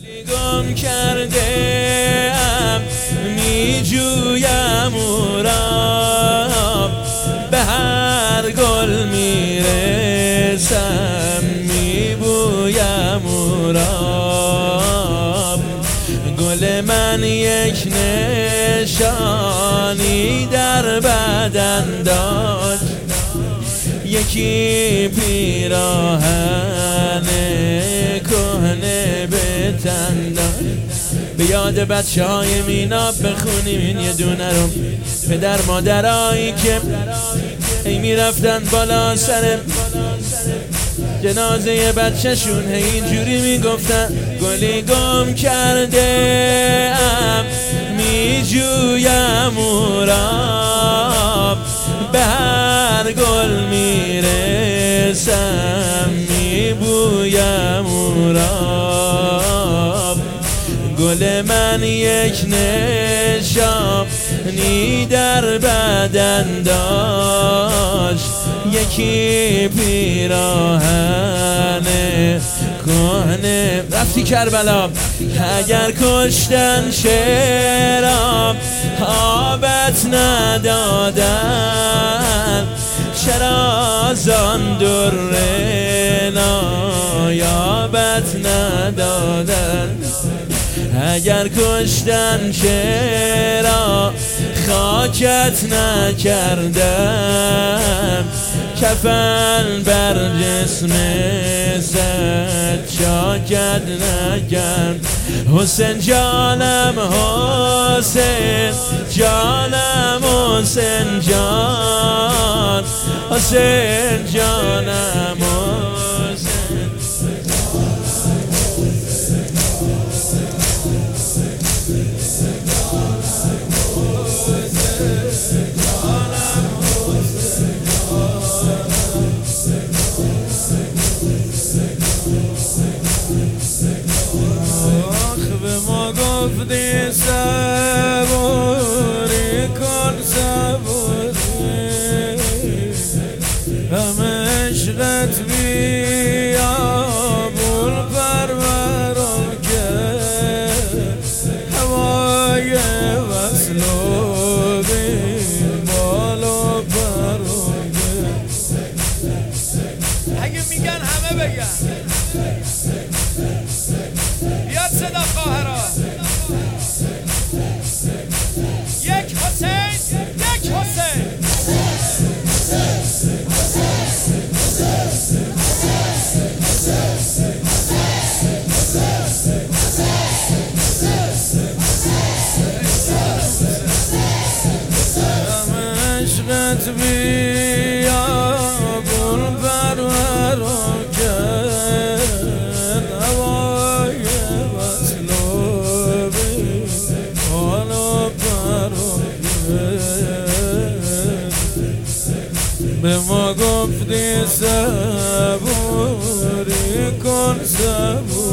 گم کردم می جویم او را، به هر گل می رسم می بویم او را. گل من یک نشانی در بدن داشت، یکی پیراهن کهنه به تن داشت. به یاد بچه های مینا بخونیم این یه دونه رو. پدر مادرایی که ای میرفتن بالا سر جنازه بچه شون، هی اینجوری میگفتن گلی گم کرده ام می جویم او را، به هر گل میرسم می بویم او را. گل من یک نشانی در بدن داشت، یکی پیراهن کهنه. رفتی کربلا اگر کشتن چرا آبت ندادن، چرا زان در نایابت ندادن. اگر کشتن چرا خاکت نکردم، کفن بر جسم سجاکت نکرد. حسین جانم حسین جانم حسین جان، حسین جانم حسین. گفتی صبوری کن صبوری، همه عشقت بیابون پرورم که هوای وصل و بیمال و پرم که. اگه میگن همه بگن بیاد صدا خواهرها. یک حسین یک حسین. عشقت بیابون پرورم کرد، هوای وصل و بیمال و پرم کرد. به ما گفتی صبوری کن صبوری،